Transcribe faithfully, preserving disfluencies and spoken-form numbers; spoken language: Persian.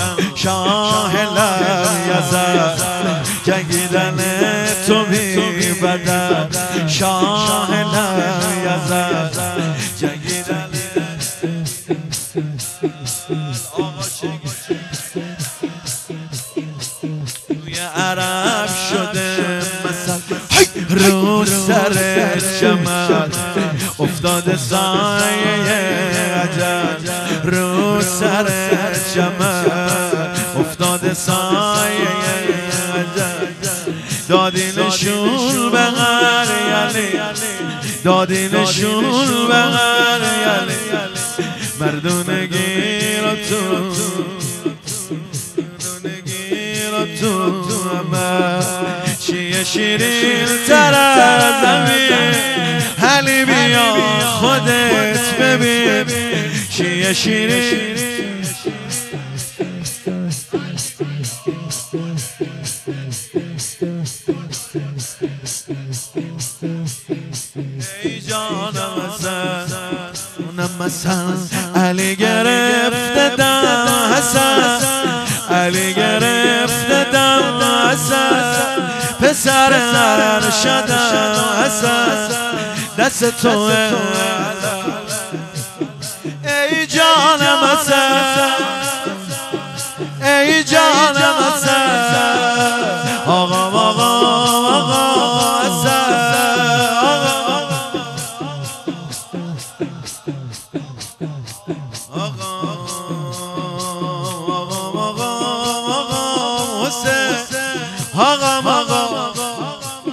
شاه لب یزد جنگیدن تو بی بدد شاه لب یزد جنگیدن توی عرب شده مثل رو سر جمل افتاده سایه عجب رو سر جمل افتاده سایه عجب دادینشون به غریالی دادینشون به غریالی مردونگی را تو مردونگی را تو همه چیه شیرین تر از زمین حلی بیا خودت ببین چیه شیرین ای جانم حسن اونم مثل علی گرفته دم حسن علی گرفته دم حسن پسر ارشدم حسن دست توه